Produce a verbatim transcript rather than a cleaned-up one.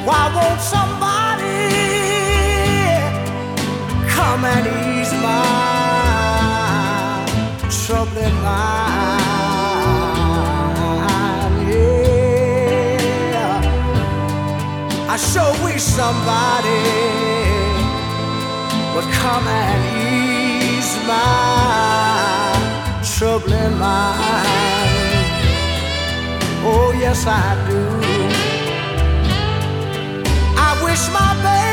Why won't somebody come and ease my troubling mind? Yeah, I sure wish somebody would come and ease my troubling mind. Oh yes I do. I wish my baby